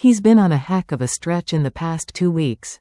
He's been on a heck of a stretch in the past 2 weeks.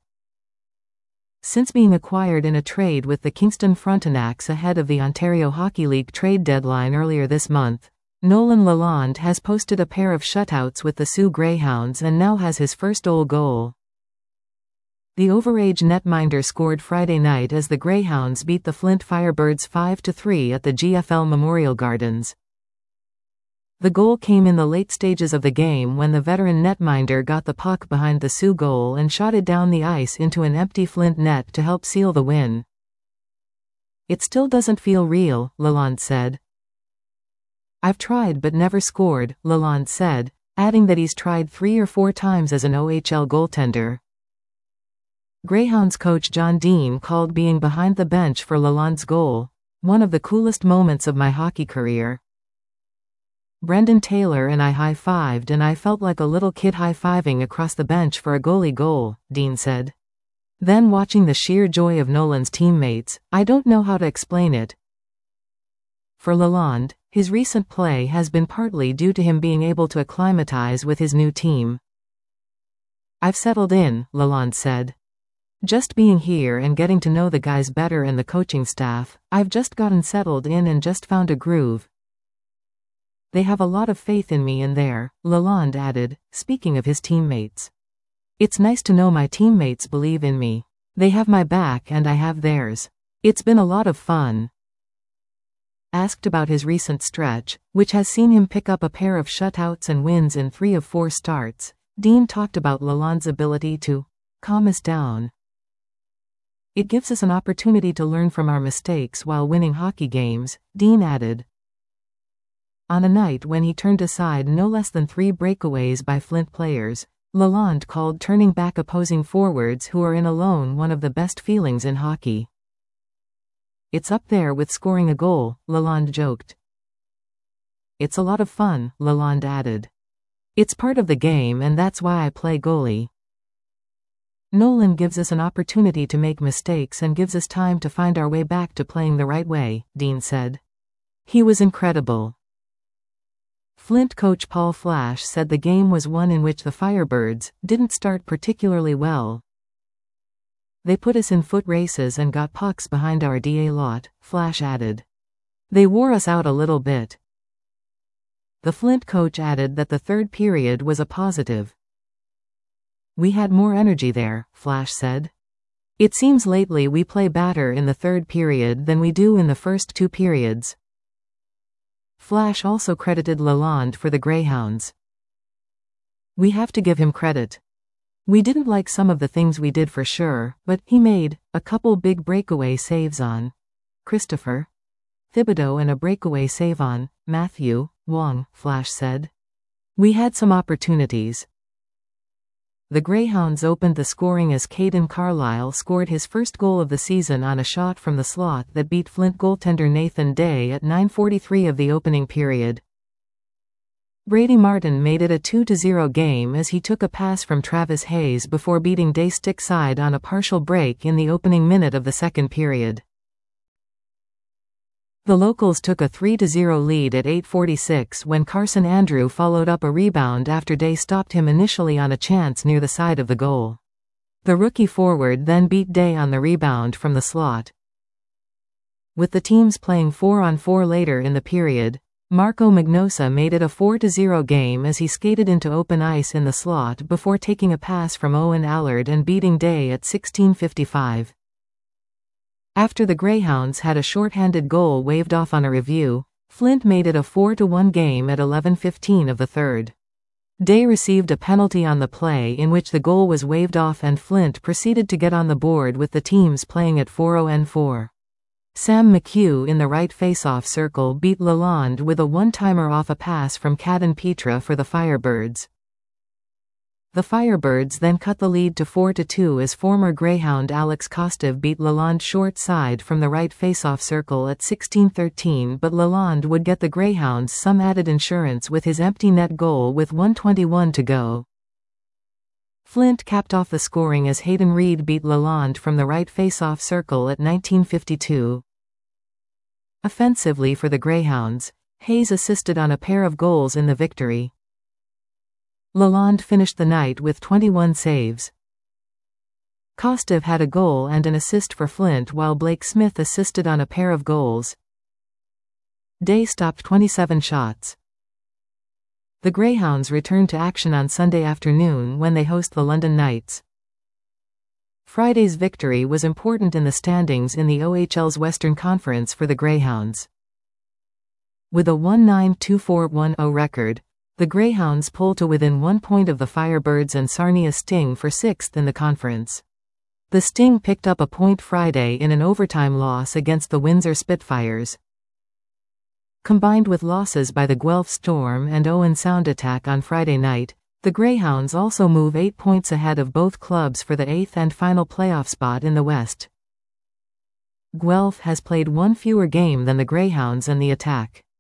Since being acquired in a trade with the Kingston Frontenacs ahead of the Ontario Hockey League trade deadline earlier this month, Nolan Lalonde has posted a pair of shutouts with the Soo Greyhounds and now has his first goal. The overage netminder scored Friday night as the Greyhounds beat the Flint Firebirds 5-3 at the GFL Memorial Gardens. The goal came in the late stages of the game when the veteran netminder got the puck behind the Soo goal and shot it down the ice into an empty Flint net to help seal the win. "It still doesn't feel real," Lalonde said. "I've tried but never scored," Lalonde said, adding that he's tried 3 or 4 times as an OHL goaltender. Greyhounds coach John Dean called being behind the bench for Lalonde's goal one of the coolest moments of my hockey career. "Brendan Taylor and I high-fived and I felt like a little kid high-fiving across the bench for a goalie goal," Dean said. Then watching the sheer joy of Nolan's teammates, "I don't know how to explain it." For Lalonde, his recent play has been partly due to him being able to acclimatize with his new team. "I've settled in," Lalonde said. "Just being here and getting to know the guys better and the coaching staff, I've just gotten settled in and just found a groove. They have a lot of faith in me in there," Lalonde added, speaking of his teammates. "It's nice to know my teammates believe in me. They have my back and I have theirs. It's been a lot of fun." Asked about his recent stretch, which has seen him pick up a pair of shutouts and wins in 3 of 4 starts, Dean talked about Lalonde's ability to calm us down. "It gives us an opportunity to learn from our mistakes while winning hockey games," Dean added. On a night when he turned aside no less than 3 breakaways by Flint players, Lalonde called turning back opposing forwards who are in alone one of the best feelings in hockey. "It's up there with scoring a goal," Lalonde joked. "It's a lot of fun," Lalonde added. "It's part of the game and that's why I play goalie. Nolan gives us an opportunity to make mistakes and gives us time to find our way back to playing the right way," Dean said. "He was incredible." Flint coach Paul Flash said the game was one in which the Firebirds didn't start particularly well. "They put us in foot races and got pucks behind our DA lot," Flash added. "They wore us out a little bit." The Flint coach added that the third period was a positive. "We had more energy there," Flash said. "It seems lately we play better in the third period than we do in the first 2 periods. Flash also credited Lalonde for the Greyhounds. "We have to give him credit. We didn't like some of the things we did for sure, but he made a couple big breakaway saves on Christopher Thibodeau and a breakaway save on Matthew Wong," Flash said. "We had some opportunities." The Greyhounds opened the scoring as Caden Carlisle scored his first goal of the season on a shot from the slot that beat Flint goaltender Nathan Day at 9:43 of the opening period. Brady Martin made it a 2-0 game as he took a pass from Travis Hayes before beating Day stick side on a partial break in the opening minute of the second period. The locals took a 3-0 lead at 8:46 when Carson Andrew followed up a rebound after Day stopped him initially on a chance near the side of the goal. The rookie forward then beat Day on the rebound from the slot. With the teams playing 4-on-4 later in the period, Marco Magnosa made it a 4-0 game as he skated into open ice in the slot before taking a pass from Owen Allard and beating Day at 16:55. After the Greyhounds had a shorthanded goal waved off on a review, Flint made it a 4-1 game at 11:15 of the third. Day received a penalty on the play in which the goal was waved off and Flint proceeded to get on the board with the teams playing at 4-on-4. Sam McHugh in the right face-off circle beat Lalonde with a one-timer off a pass from Caden Petra for the Firebirds. The Firebirds then cut the lead to 4-2 as former Greyhound Alex Kostov beat Lalonde short side from the right face-off circle at 16:13, but Lalonde would get the Greyhounds some added insurance with his empty net goal with 1:21 to go. Flint capped off the scoring as Hayden Reed beat Lalonde from the right face-off circle at 19:52. Offensively for the Greyhounds, Hayes assisted on a pair of goals in the victory. Lalonde finished the night with 21 saves. Kostov had a goal and an assist for Flint, while Blake Smith assisted on a pair of goals. Day stopped 27 shots. The Greyhounds return to action on Sunday afternoon when they host the London Knights. Friday's victory was important in the standings in the OHL's Western Conference for the Greyhounds. With a 1-9-2-4-1-0 record, the Greyhounds pull to within 1 point of the Firebirds and Sarnia Sting for 6th in the conference. The Sting picked up a point Friday in an overtime loss against the Windsor Spitfires. Combined with losses by the Guelph Storm and Owen Sound Attack on Friday night, the Greyhounds also move 8 points ahead of both clubs for the 8th and final playoff spot in the West. Guelph has played one fewer game than the Greyhounds and the Attack.